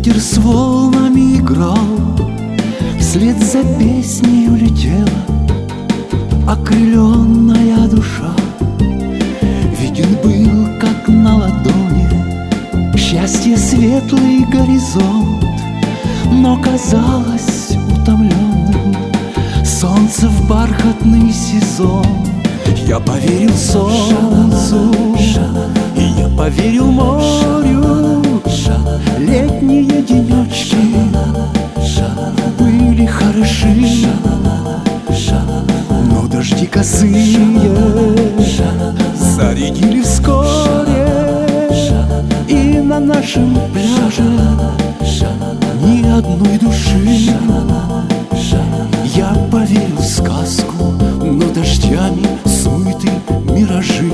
Ветер с волнами играл, вслед за песнею летела окрыленная душа. Виден был, как на ладони, счастье светлый горизонт, но казалось утомленным солнце в бархатный сезон. Я поверил солнцу, и я поверил морю. Летние денечки были хороши, но дожди косые зарядили вскоре, и на нашем пляже ни одной души. Я поверил в сказку, но дождями смыты миражи.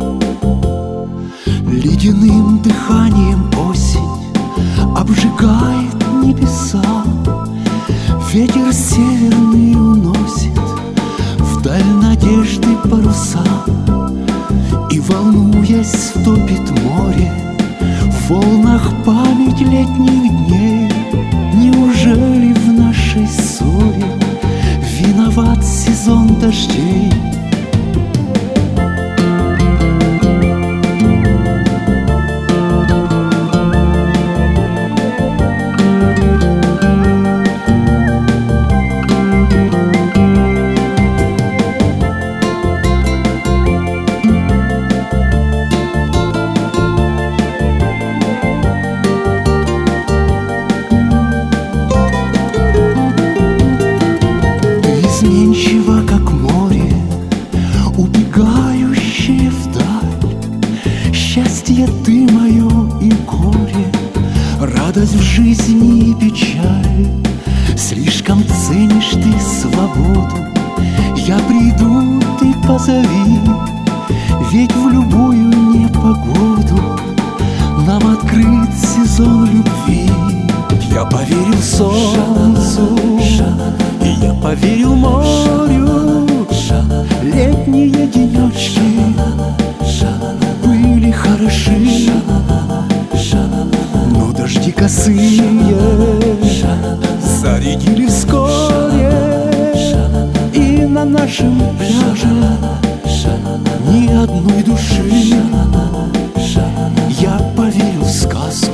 Ледяным дыханием осень обжигает небеса, ветер северный уносит вдаль надежды паруса, и, волнуясь, топит море в волнах память летних дней. Неужели в нашей ссоре виноват сезон дождей? Изменчиво, как море, убегающее вдаль. Счастье ты мое и горе, радость в жизни и печаль. Слишком ценишь ты свободу, я приду, ты позови, ведь в любую непогоду нам открыт сезон любви. Я поверил солнцу, и я поверил морю. Летние денечки были хороши, но дожди косые зарядили вскоре, и на нашем пляже ни одной души. Я поверил в сказку,